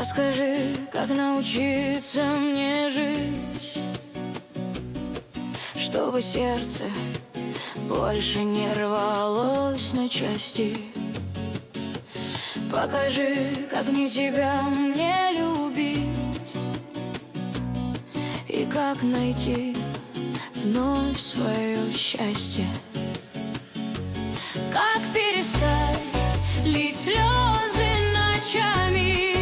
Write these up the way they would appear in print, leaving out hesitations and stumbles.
Расскажи, как научиться мне жить, чтобы сердце больше не рвалось на части. Покажи, как мне тебя мне любить, и как найти вновь свое счастье. Как перестать лить слезы ночами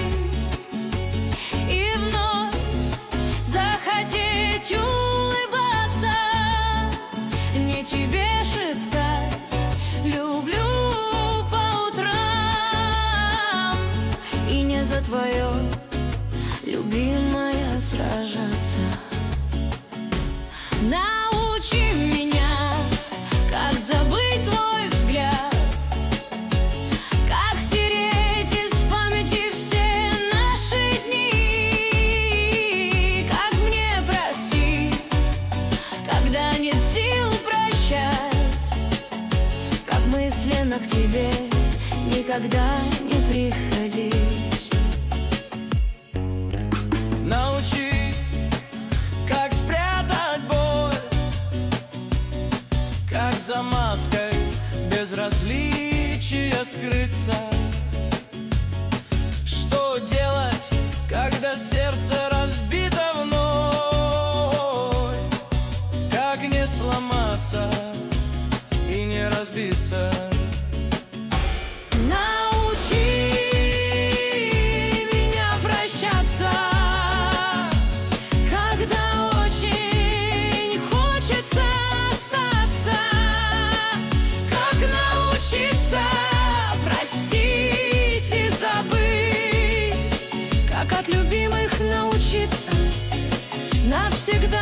и вновь захотеть улыбаться, не тебе шептать люблю по утрам, и не за твое любимое сражаться. Научи меня, как забыть твой взгляд, как стереть из памяти все наши дни, как мне простить, когда нет сил прощать, как мысленно к тебе никогда не приходить. Научи, как спрятать боль, как за маской безразличия скрыться. Что делать, когда сердце разбито вновь? Как не сломаться и не разбиться? Научи меня прощаться, когда очень хочется остаться. Как научиться простить и забыть, как от любимых научиться навсегда